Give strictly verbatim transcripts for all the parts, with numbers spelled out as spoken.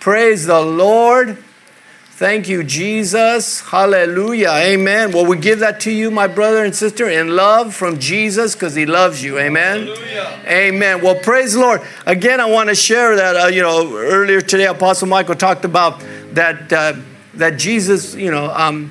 Praise the Lord. Thank you, Jesus. Hallelujah. Amen. Well, we give that to you, my brother and sister, in love from Jesus because he loves you. Amen. Hallelujah. Amen. Well, praise the Lord. Again, I want to share that, uh, you know, earlier today, Apostle Michael talked about that, uh, that Jesus, you know, um,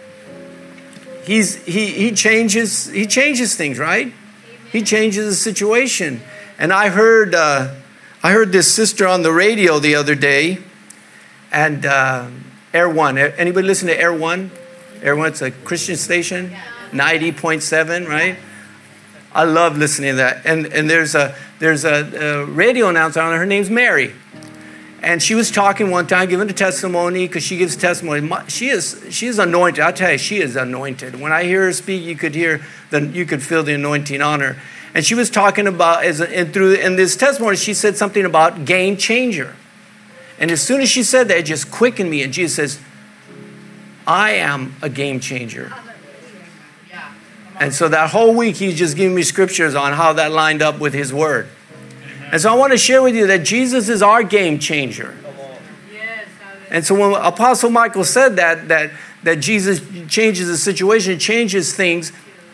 he's, he, he changes, he changes things, right? He changes the situation. And I heard, uh, I heard this sister on the radio the other day, and, uh, Air One. Anybody listen to Air One? Air One, it's a Christian station, ninety point seven, right? I love listening to that. And and there's a there's a, a radio announcer on there. Her name's Mary, and she was talking one time, giving a testimony because she gives testimony. She is she is anointed. I'll tell you, she is anointed. When I hear her speak, you could hear the you could feel the anointing on her. And she was talking about as a, and through in this testimony, she said something about game changer. And as soon as she said that, it just quickened me. And Jesus says, I am a game changer. And so that whole week, he's just giving me scriptures on how that lined up with his word. And so I want to share with you that Jesus is our game changer. And so when Apostle Michael said that, that, that Jesus changes the situation, changes things,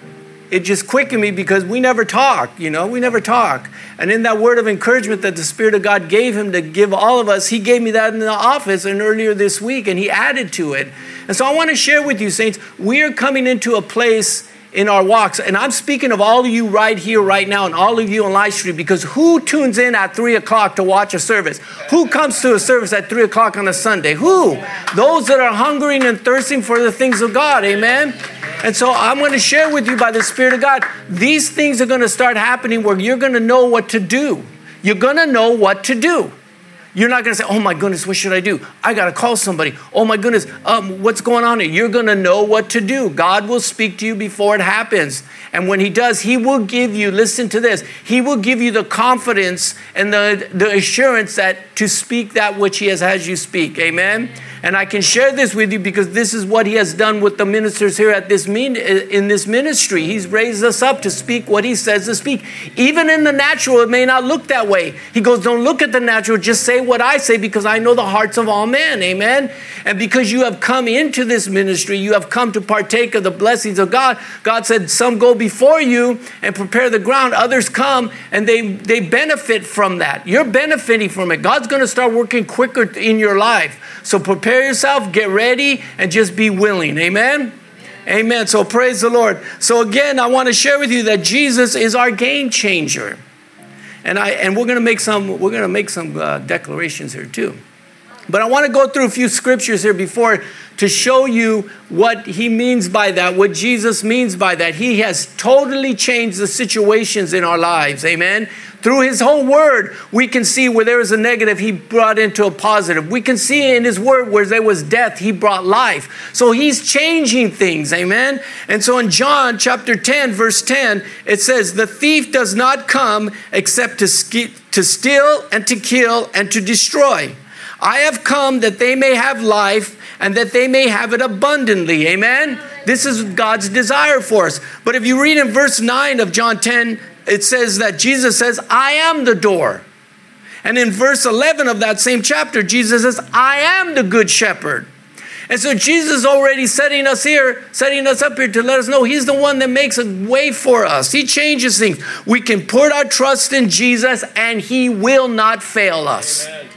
it just quickened me because we never talk, you know, we never talk. And in that word of encouragement that the Spirit of God gave him to give all of us, he gave me that in the office and earlier this week, and he added to it. And so I want to share with you, saints, we are coming into a place in our walks, and I'm speaking of all of you right here, right now, and all of you on live stream, because who tunes in at three o'clock to watch a service? Who comes to a service at three o'clock on a Sunday? Who? Those that are hungering and thirsting for the things of God, amen? And so I'm going to share with you by the Spirit of God, these things are going to start happening where you're going to know what to do. You're going to know what to do. You're not going to say, oh my goodness, what should I do? I got to call somebody. Oh my goodness, um, what's going on here? You're going to know what to do. God will speak to you before it happens. And when he does, he will give you, listen to this, he will give you the confidence and the, the assurance that to speak that which he has had you speak. Amen? And I can share this with you because this is what he has done with the ministers here at this mean, in this ministry. He's raised us up to speak what he says to speak. Even in the natural, it may not look that way. He goes, don't look at the natural, just say what I say because I know the hearts of all men. Amen? And because you have come into this ministry, you have come to partake of the blessings of God. God said, some go before you and prepare the ground. Others come and they, they benefit from that. You're benefiting from it. God's going to start working quicker in your life. So prepare yourself, get ready, and just be willing. Amen? Amen? Amen. So praise the Lord. So again, I want to share with you that Jesus is our game changer. And I and we're going to make some we're going to make some uh, declarations here too. But I want to go through a few scriptures here before to show you what he means by that, what Jesus means by that. He has totally changed the situations in our lives. Amen. Through his whole word, we can see where there was a negative, he brought into a positive. We can see in his word where there was death, he brought life. So he's changing things, amen? And so in John chapter ten, verse ten, it says, the thief does not come except to, sk- to steal and to kill and to destroy. I have come that they may have life and that they may have it abundantly, amen? This is God's desire for us. But if you read in verse nine of John ten, it says that Jesus says, I am the door. And in verse eleven of that same chapter, Jesus says, I am the good shepherd. And so Jesus is already setting us here, setting us up here to let us know he's the one that makes a way for us. He changes things. We can put our trust in Jesus and he will not fail us. Amen.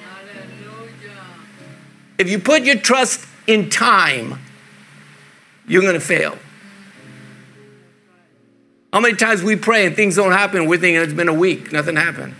If you put your trust in time, you're going to fail. How many times we pray and things don't happen, we're thinking it's been a week, nothing happened.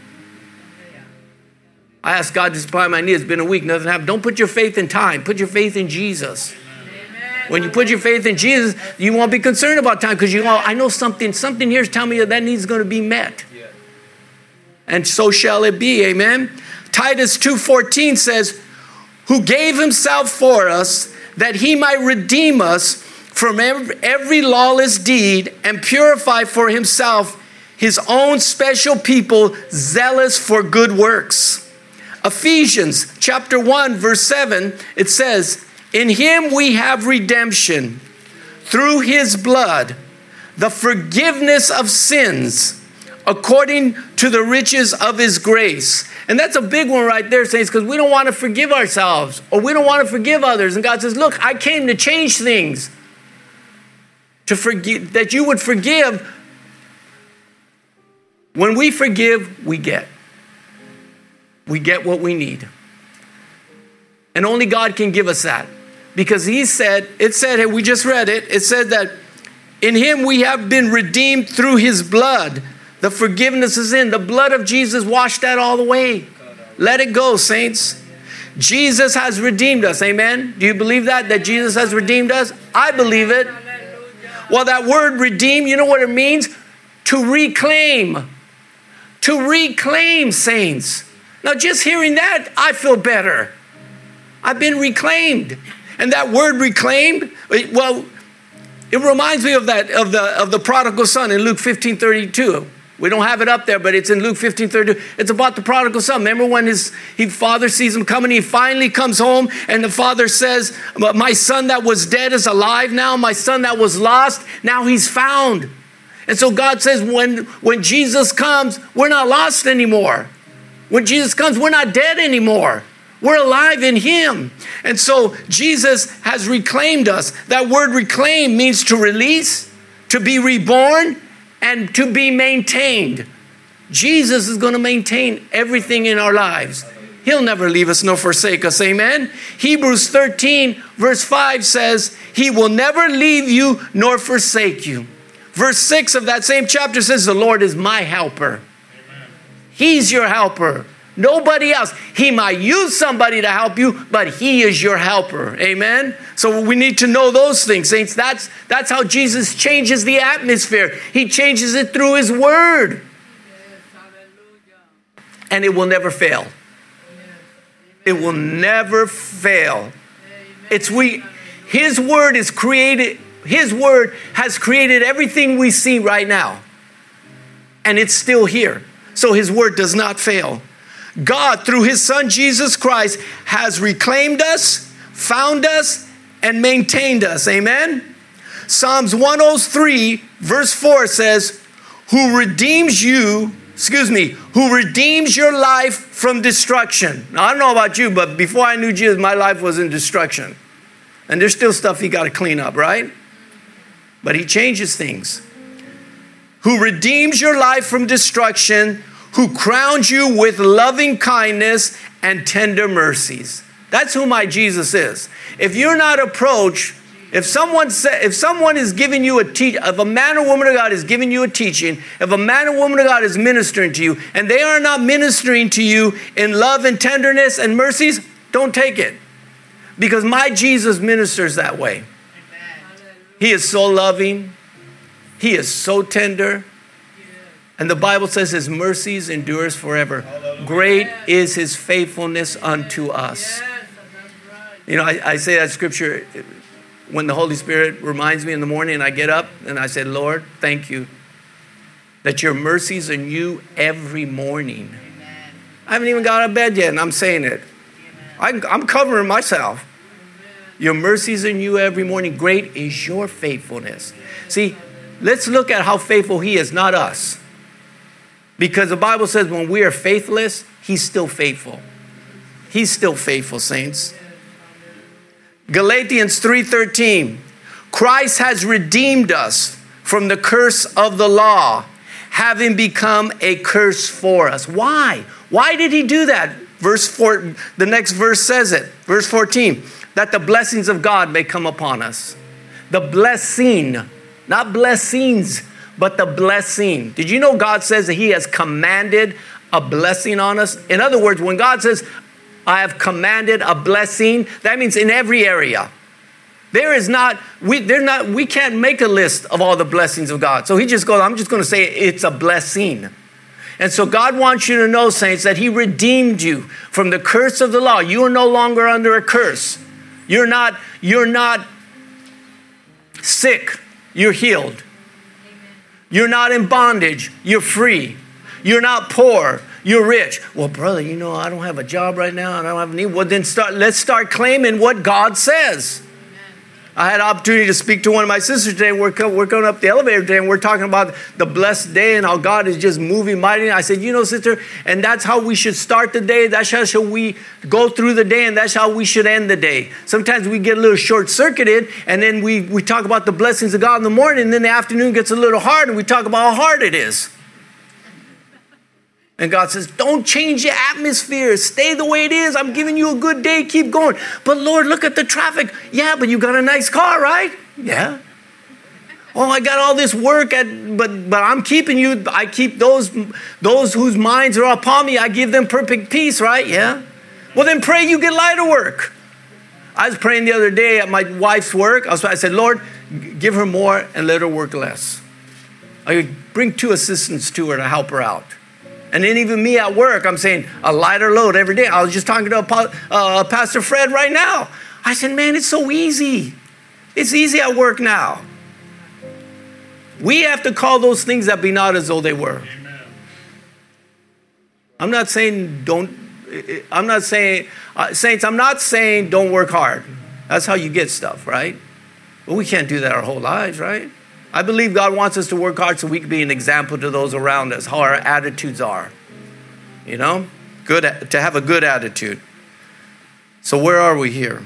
I asked God to supply my needs, it's been a week, nothing happened. Don't put your faith in time, put your faith in Jesus. Amen. When you put your faith in Jesus, you won't be concerned about time because you know, I know something, something here is telling me that that need is going to be met. Yeah. And so shall it be, amen? Titus two fourteen says, who gave himself for us that he might redeem us from every lawless deed and purify for himself his own special people zealous for good works. Ephesians chapter one verse seven, it says, in him we have redemption through his blood, the forgiveness of sins according to the riches of his grace. And that's a big one right there, saints, because we don't want to forgive ourselves or we don't want to forgive others. And God says, look, I came to change things, to forgive, that you would forgive. When we forgive, we get. We get what we need. And only God can give us that. Because he said, it said, we just read it, it said that in him we have been redeemed through his blood. The forgiveness is in. The blood of Jesus washed that all the way. Let it go, saints. Jesus has redeemed us. Amen. Do you believe that? That Jesus has redeemed us? I believe it. Well, that word redeem, you know what it means? To reclaim. To reclaim, saints. Now, just hearing that, I feel better. I've been reclaimed. And that word reclaimed, well, it reminds me of that of the of the prodigal son in Luke fifteen thirty-two. We don't have it up there, but it's in Luke fifteen thirty-two. It's about the prodigal son. Remember when his he, father sees him coming, he finally comes home, and the father says, my son that was dead is alive now. My son that was lost, now he's found. And so God says, when, when Jesus comes, we're not lost anymore. When Jesus comes, we're not dead anymore. We're alive in him. And so Jesus has reclaimed us. That word reclaim means to release, to be reborn, and to be maintained. Jesus is going to maintain everything in our lives. He'll never leave us nor forsake us. Amen. Hebrews thirteen verse five says, he will never leave you nor forsake you. Verse six of that same chapter says, the Lord is my helper. Amen. He's your helper. Nobody else. He might use somebody to help you, but he is your helper. Amen. So we need to know those things, saints. That's, that's how Jesus changes the atmosphere. He changes it through his word. Yes, hallelujah. And it will never fail. Yes. It will never fail. Amen. It's we, his word is created. His word has created everything we see right now. And it's still here. So his word does not fail. God, through his son, Jesus Christ, has reclaimed us, found us, and maintained us. Amen. Psalms one oh three, verse four says, who redeems you, excuse me, who redeems your life from destruction. Now, I don't know about you, but before I knew Jesus, my life was in destruction. And there's still stuff he got to clean up, right? But he changes things. Who redeems your life from destruction, who crowns you with loving kindness and tender mercies. That's who my Jesus is. If you're not approached, if someone say, if someone is giving you a teach, if a man or woman of God is giving you a teaching, if a man or woman of God is ministering to you, and they are not ministering to you in love and tenderness and mercies, don't take it. Because my Jesus ministers that way. Amen. He is so loving. He is so tender. And the Bible says his mercies endures forever. Hallelujah. Great is his faithfulness unto us. Yes, that's right. You know, I, I say that scripture when the Holy Spirit reminds me in the morning and I get up and I say, Lord, thank you that your mercies are new every morning. Amen. I haven't even got out of bed yet and I'm saying it. I, I'm covering myself. Amen. Your mercies are new every morning. Great is your faithfulness. See, let's look at how faithful he is, not us. Because the Bible says when we are faithless, he's still faithful. He's still faithful, saints. Galatians three thirteen. Christ has redeemed us from the curse of the law, having become a curse for us. Why? Why did he do that? Verse four, the next verse says it. Verse fourteen. That the blessings of God may come upon us. The blessing, not blessings, but the blessing. Did you know God says that he has commanded a blessing on us? In other words, when God says, I have commanded a blessing, that means in every area. There is not, we, they're not, we can't make a list of all the blessings of God. So he just goes, I'm just going to say it's a blessing. And so God wants you to know, saints, that he redeemed you from the curse of the law. You are no longer under a curse. You're not, you're not sick. You're healed. You're not in bondage. You're free. You're not poor. You're rich. Well, brother, you know, I don't have a job right now. I don't have a need. Well, then start, let's start claiming what God says. Amen. I had an opportunity to speak to one of my sisters today. We're, co- we're going up the elevator today, and we're talking about the blessed day and how God is just moving mighty. I said, you know, sister, and that's how we should start the day. That's how should we go through the day, and that's how we should end the day. Sometimes we get a little short-circuited, and then we, we talk about the blessings of God in the morning, and then the afternoon gets a little hard, and we talk about how hard it is. And God says, don't change the atmosphere. Stay the way it is. I'm giving you a good day. Keep going. But Lord, look at the traffic. Yeah, but you got a nice car, right? Yeah. Oh, I got all this work, at, but but I'm keeping you. I keep those, those whose minds are upon me. I give them perfect peace, right? Yeah. Well, then pray you get lighter work. I was praying the other day at my wife's work. I, was, I said, Lord, give her more and let her work less. I would bring two assistants to her to help her out. And then even me at work, I'm saying a lighter load every day. I was just talking to a, uh, Pastor Fred right now. I said, man, it's so easy. It's easy at work now. We have to call those things that be not as though they were. Amen. I'm not saying don't, I'm not saying, uh, saints, I'm not saying don't work hard. That's how you get stuff, right? But we can't do that our whole lives, right? I believe God wants us to work hard so we can be an example to those around us, how our attitudes are. You know, good to have a good attitude. So where are we here?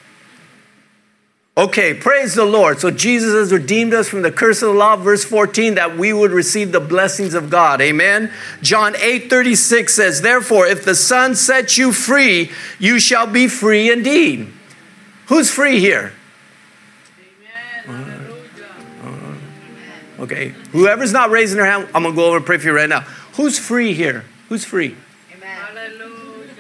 Okay, praise the Lord. So Jesus has redeemed us from the curse of the law, verse fourteen, that we would receive the blessings of God. Amen. John eight thirty-six says, therefore, if the Son sets you free, you shall be free indeed. Who's free here? Amen. Okay, whoever's not raising their hand, I'm going to go over and pray for you right now. Who's free here? Who's free? Amen. Hallelujah.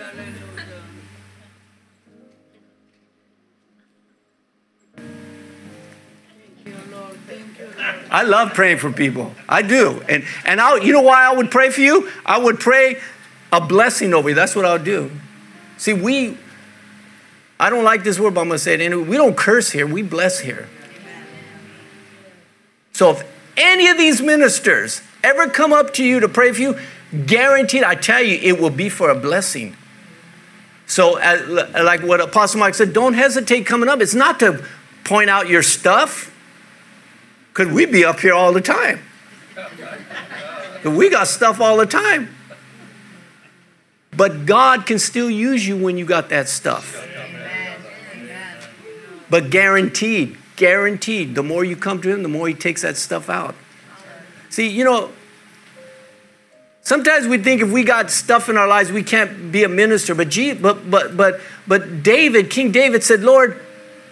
Thank you, Lord. Thank you, Lord. I love praying for people. I do. And and I, you know why I would pray for you? I would pray a blessing over you. That's what I would do. See, we, I don't like this word, but I'm going to say it anyway. We don't curse here. We bless here. So if any of these ministers ever come up to you to pray for you, guaranteed, I tell you, it will be for a blessing. So as, like what Apostle Mike said, don't hesitate coming up. It's not to point out your stuff, because we be up here all the time. We got stuff all the time. But God can still use you when you got that stuff. But guaranteed, guaranteed, the more you come to him, the more he takes that stuff out. See, you know, sometimes we think if we got stuff in our lives, we can't be a minister. But gee, but but but but David, King David said, Lord,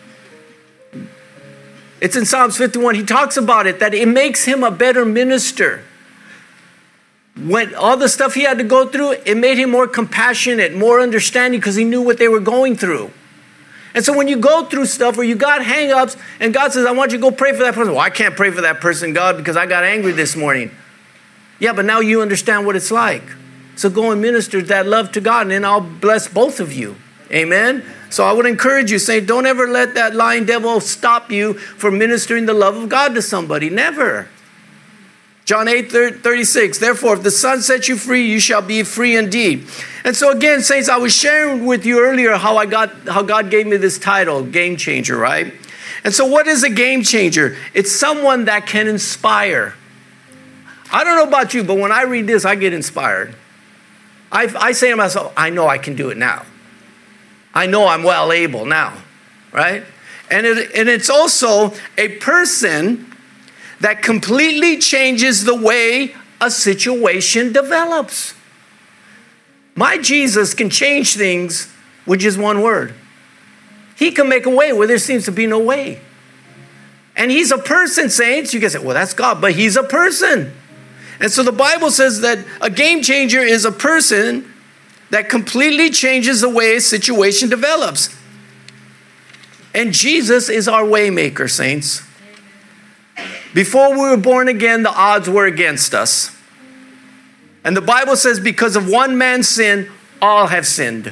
it's in Psalms fifty-one. He talks about it, that it makes him a better minister. When all the stuff he had to go through, it made him more compassionate, more understanding, because he knew what they were going through. And so when you go through stuff or you got hang-ups and God says, I want you to go pray for that person. Well, I can't pray for that person, God, because I got angry this morning. Yeah, but now you understand what it's like. So go and minister that love to God, and then I'll bless both of you. Amen? So I would encourage you, say, don't ever let that lying devil stop you from ministering the love of God to somebody. Never. John eight thirty-six, therefore, if the Son sets you free, you shall be free indeed. And so again, saints, I was sharing with you earlier how I got, how God gave me this title, Game Changer, right? And so what is a game changer? It's someone that can inspire. I don't know about you, but when I read this, I get inspired. I, I say to myself, I know I can do it now. I know I'm well able now, right? And, it, and it's also a person that completely changes the way a situation develops. My Jesus can change things with just one word. He can make a way where there seems to be no way. And he's a person, saints. You can say, well, that's God, but he's a person. And so the Bible says that a game changer is a person that completely changes the way a situation develops. And Jesus is our way maker, saints. Before we were born again, the odds were against us. And the Bible says because of one man's sin, all have sinned.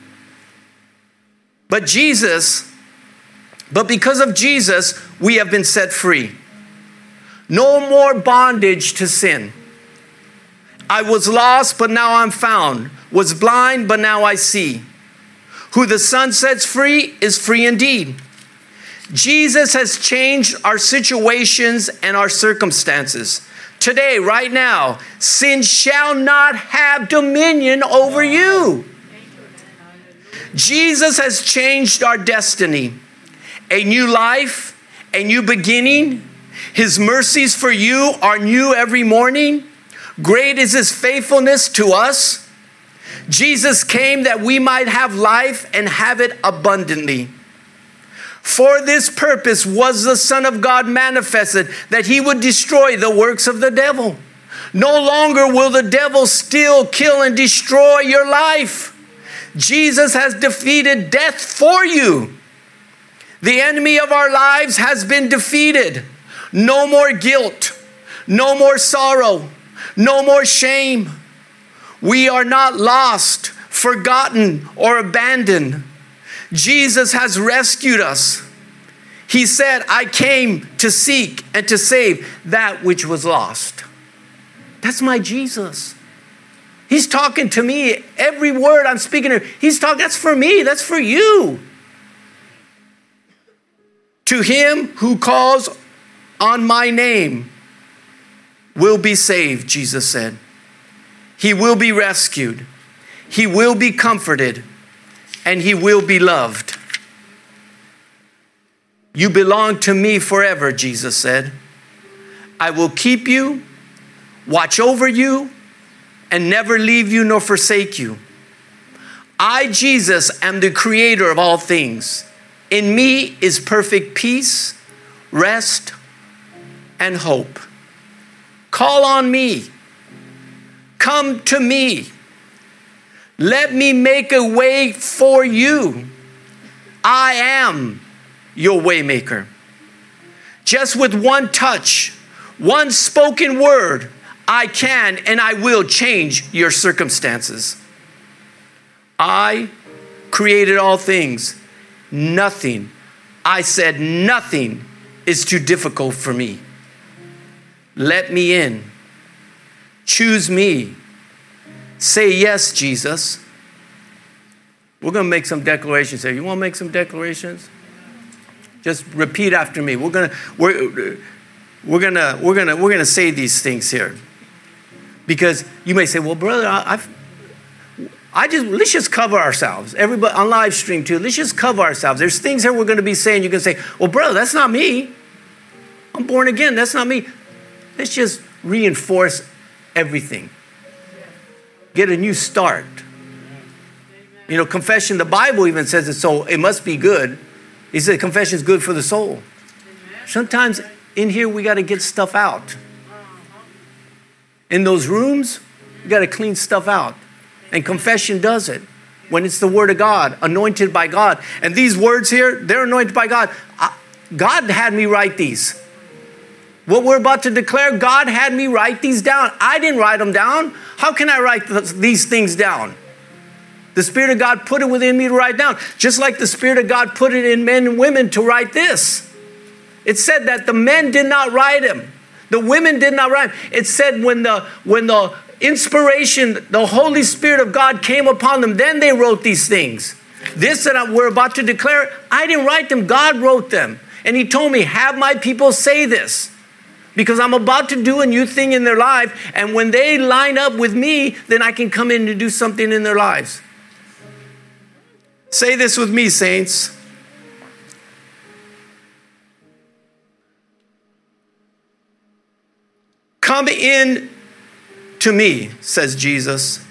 But Jesus, but because of Jesus, we have been set free. No more bondage to sin. I was lost, but now I'm found. Was blind, but now I see. Who the Son sets free is free indeed. Jesus has changed our situations and our circumstances. Today, right now, sin shall not have dominion over you. Jesus has changed our destiny. A new life, a new beginning. His mercies for you are new every morning. Great is his faithfulness to us. Jesus came that we might have life and have it abundantly. For this purpose was the Son of God manifested, that he would destroy the works of the devil. No longer will the devil steal, kill, and destroy your life. Jesus has defeated death for you. The enemy of our lives has been defeated. No more guilt, no more sorrow, no more shame. We are not lost, forgotten, or abandoned. Jesus has rescued us. He said, I came to seek and to save that which was lost. That's my Jesus. He's talking to me. Every word I'm speaking to, he's talking, that's for me, that's for you. To him who calls on my name will be saved, Jesus said. He will be rescued. He will be comforted. And he will be loved. You belong to me forever, Jesus said. I will keep you, watch over you, and never leave you nor forsake you. I, Jesus, am the creator of all things. In me is perfect peace, rest, and hope. Call on me. Come to me. Let me make a way for you. I am your way maker. Just with one touch, one spoken word, I can and I will change your circumstances. I created all things. Nothing, I said nothing is too difficult for me. Let me in. Choose me. Say yes, Jesus. We're going to make some declarations here. You want to make some declarations? Just repeat after me. We're going to we're we're going to we're going to we're going to say these things here. Because you may say, "Well, brother, I, I've I just let's just cover ourselves." Everybody on live stream too. Let's just cover ourselves. There's things that we're going to be saying. You can say, "Well, brother, that's not me. I'm born again. That's not me." Let's just reinforce everything. Get a new start. You know, confession, the Bible even says it, so it must be good. He said confession is good for the soul. Sometimes in here we got to get stuff out. In those rooms, we got to clean stuff out. And confession does it. When it's the word of God, anointed by God. And these words here, they're anointed by God. I, God had me write these. What we're about to declare, God had me write these down. I didn't write them down. How can I write th- these things down? The Spirit of God put it within me to write down. Just like the Spirit of God put it in men and women to write this. It said that the men did not write them. The women did not write them. It said when the, when the inspiration, the Holy Spirit of God came upon them, then they wrote these things. This that we're about to declare, I didn't write them. God wrote them. And he told me, have my people say this. Because I'm about to do a new thing in their life. And when they line up with me, then I can come in and do something in their lives. Say this with me, saints. Come in to me, says Jesus.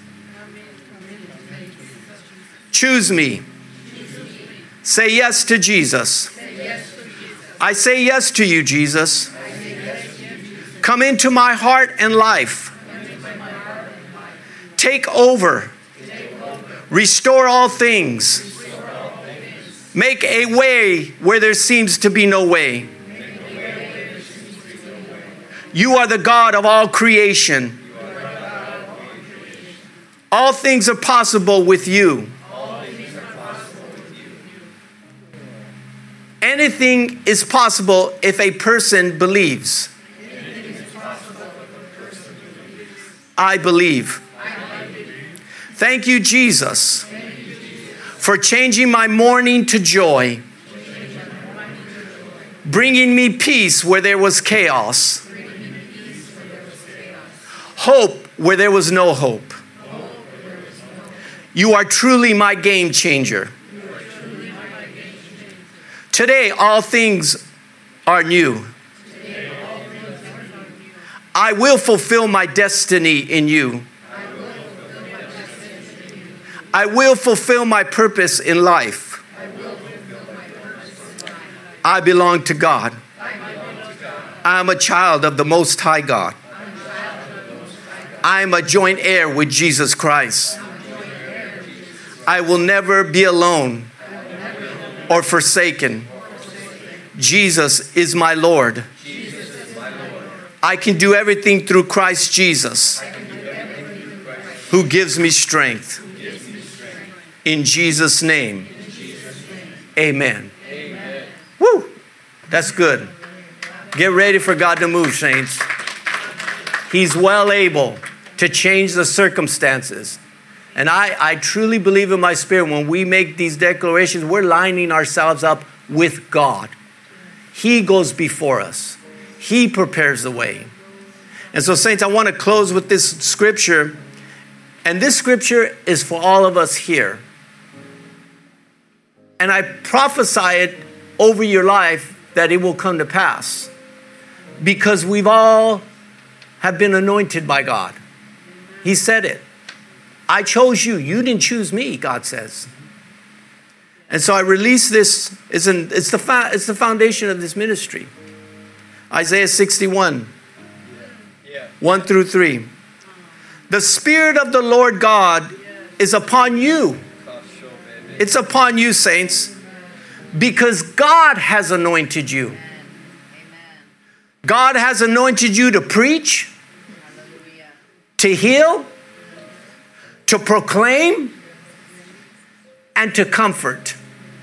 Choose me. Say yes to Jesus. I say yes to you, Jesus. Come into my heart and life. Take over. Restore all things. Make a way where there seems to be no way. You are the God of all creation. All things are possible with you. Anything is possible if a person believes. I believe. Thank you, Jesus, for changing my mourning to joy, bringing me peace where there was chaos, hope where there was no hope. You are truly my game changer. Today, all things are new. I will fulfill my destiny in you. I will fulfill my purpose in life. I belong to God. I am a child of the Most High God. I am a joint heir with Jesus Christ. I will never be alone or forsaken. Jesus is my Lord. I can do everything through Christ Jesus, who gives me strength. In Jesus' name, amen. Woo! That's good. Get ready for God to move, saints. He's well able to change the circumstances. And I, I truly believe in my spirit, when we make these declarations, we're lining ourselves up with God. He goes before us. He prepares the way. And so, saints, I want to close with this scripture. And this scripture is for all of us here. And I prophesy it over your life that it will come to pass. Because we've all have been anointed by God. He said it. I chose you. You didn't choose me, God says. And so I release this. It's, an, it's, the, fa- it's the foundation of this ministry. Isaiah sixty-one, one through three. The Spirit of the Lord God is upon you. It's upon you, saints, because God has anointed you. God has anointed you to preach, to heal, to proclaim, and to comfort.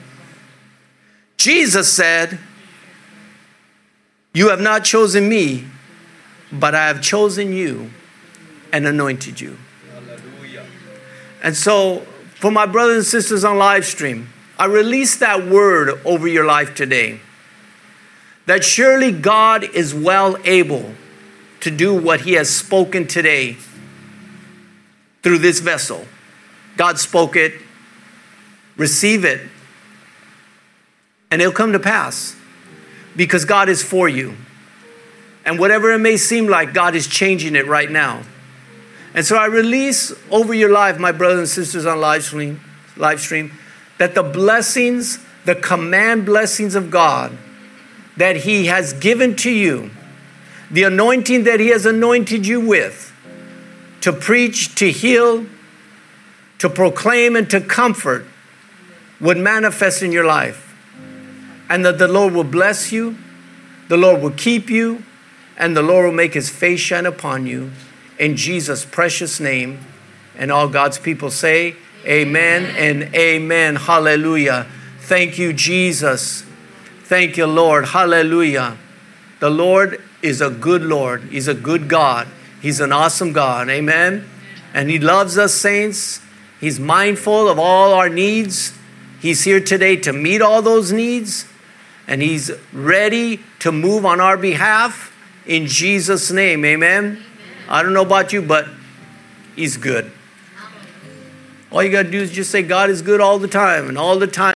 Jesus said, you have not chosen me, but I have chosen you and anointed you. Hallelujah. And so, for my brothers and sisters on live stream, I release that word over your life today. That surely God is well able to do what he has spoken today through this vessel. God spoke it. Receive it. And it'll come to pass. Because God is for you. And whatever it may seem like, God is changing it right now. And so I release over your life, my brothers and sisters on live stream, live stream, that the blessings, the command blessings of God that he has given to you, the anointing that he has anointed you with, to preach, to heal, to proclaim, and to comfort, would manifest in your life. And that the Lord will bless you, the Lord will keep you, and the Lord will make his face shine upon you. In Jesus' precious name. And all God's people say, amen and amen. Hallelujah. Thank you, Jesus. Thank you, Lord. Hallelujah. The Lord is a good Lord. He's a good God. He's an awesome God. Amen. And he loves us, saints. He's mindful of all our needs. He's here today to meet all those needs. And he's ready to move on our behalf in Jesus' name. Amen. I don't know about you, but he's good. All you got to do is just say God is good all the time, and all the time.